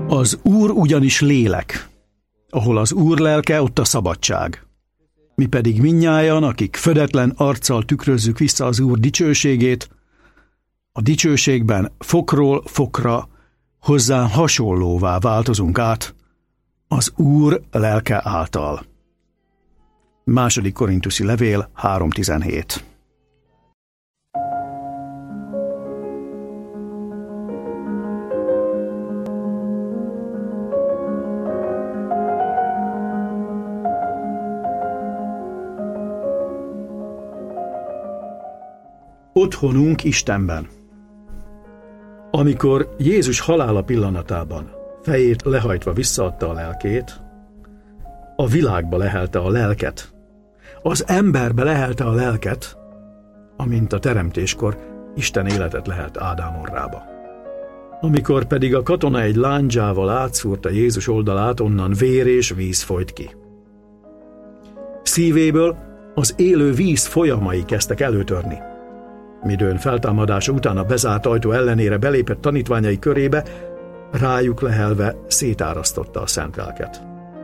Az Úr ugyanis lélek. Ahol az Úr lelke, ott a szabadság. Mi pedig mindnyájan, akik födetlen arccal tükrözzük vissza az Úr dicsőségét, a dicsőségben fokról fokra hozzá hasonlóvá változunk át az Úr lelke által. 2. Korinthusi levél 3.17. Otthonunk Istenben. Amikor Jézus halála pillanatában fejét lehajtva visszaadta a lelkét, a világba lehelte a lelket, az emberbe lehelte a lelket, amint a teremtéskor Isten életet lehelt Ádám orrába. Amikor pedig a katona egy lándzsával átszúrta Jézus oldalát, onnan vér és víz folyt ki. Szívéből az élő víz folyamai kezdtek előtörni. Midőn feltámadása után a bezárt ajtó ellenére belépett tanítványai körébe, rájuk lehelve szétárasztotta a szent lelket.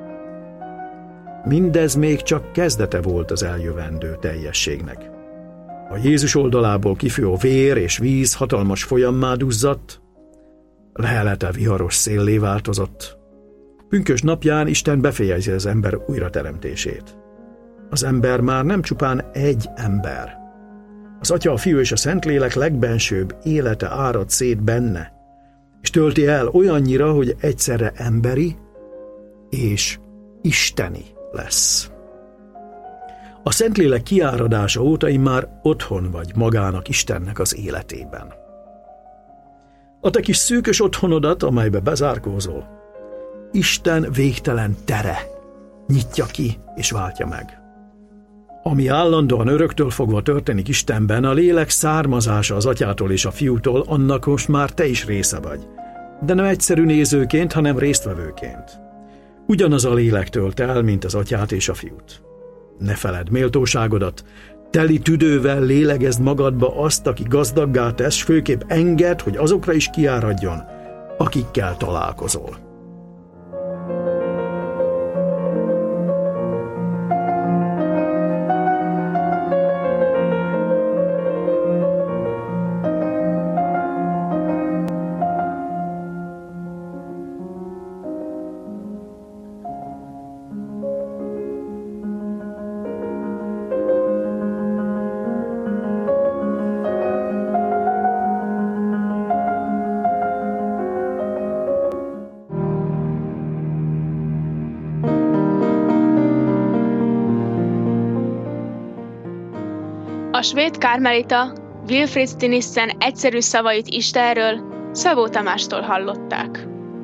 Mindez még csak kezdete volt az eljövendő teljességnek. A Jézus oldalából kifolyó vér és víz hatalmas folyammá duzzadt, lehelete viharos széllé változott. Pünkösd napján Isten befejezi az ember újrateremtését. Az ember már nem csupán egy ember. Az Atya, a Fiú és a Szentlélek legbensőbb élete árad szét benne, és tölti el olyannyira, hogy egyszerre emberi és isteni lesz. A Szentlélek kiáradása óta immár otthon vagy magának Istennek az életében. A te kis szűkös otthonodat, amelybe bezárkózol, Isten végtelen tere nyitja ki és váltja meg. Ami állandóan öröktől fogva történik Istenben, a lélek származása az Atyától és a Fiútól, annak most már te is része vagy. De nem egyszerű nézőként, hanem résztvevőként. Ugyanaz a lélek tölt el, mint az Atyát és a Fiút. Ne feledd méltóságodat, teli tüdővel lélegezd magadba azt, aki gazdaggá tesz, főképp engedd, hogy azokra is kiáradjon, akikkel találkozol. A svéd kármelita Wilfrid Stinissen egyszerű szavait Istenről Szabó Tamástól hallották.